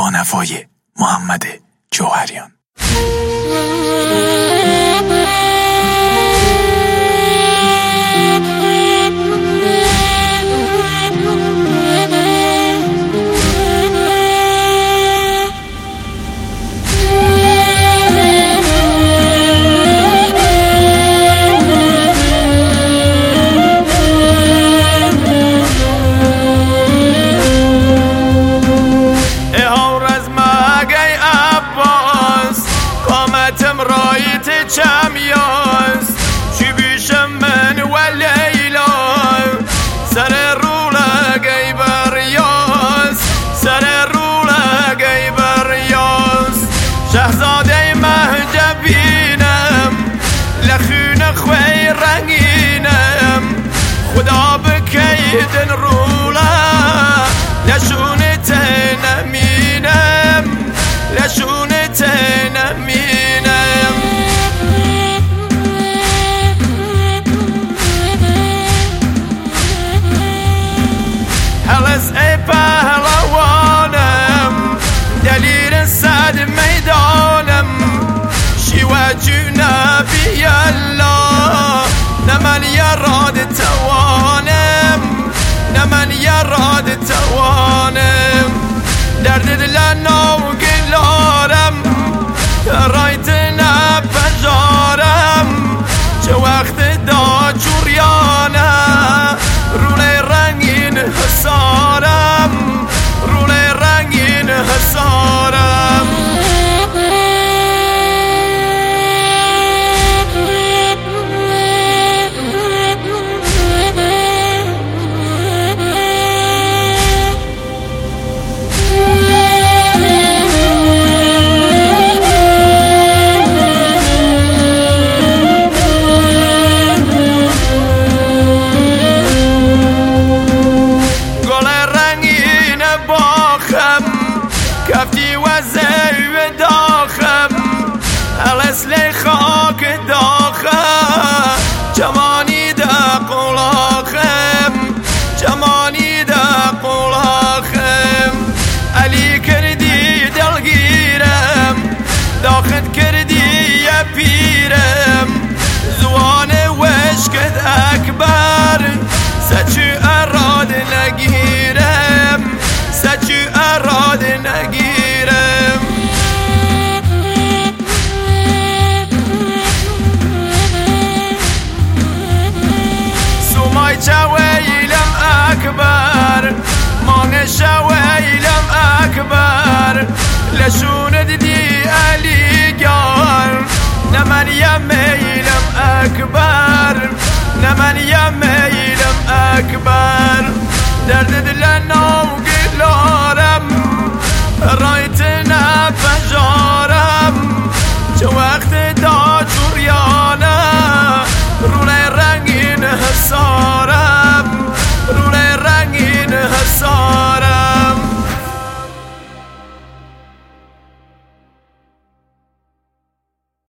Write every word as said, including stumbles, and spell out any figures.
با نوای محمد جوهریان. چمیاس چی بیشم من و لیلا سر رولا گی بریاس سر رولا گی بریاس شهزاده مهجبینم لخون خوی رنگینم خدا بکیدن رولا لشون تنمینم لشون تنمینم ای پهلوانم دلیر صد میدانم شیوه جنبی الله نه من یاراد توانم نه من یاراد توانم درد دل نوگلارم رایت نپجارم چه وقت دا جوریانه رونه رنگین حسارم رونه رنگین حسارم کفتی و زیو داخم الاسلی خاک داخم جمانی دا قلاخم جمانی دا قلاخم علی کردی دلگیرم داخت کردی یا پیرم زوان وشکت اکبر سچو اراد نگیرم سچو اراد نگیرم سومای چویلم اکبر مانگ شویلم اکبر لشون دیدی علی گار نمن یمیلم اکبر نمن یمیلم اکبر درد دلن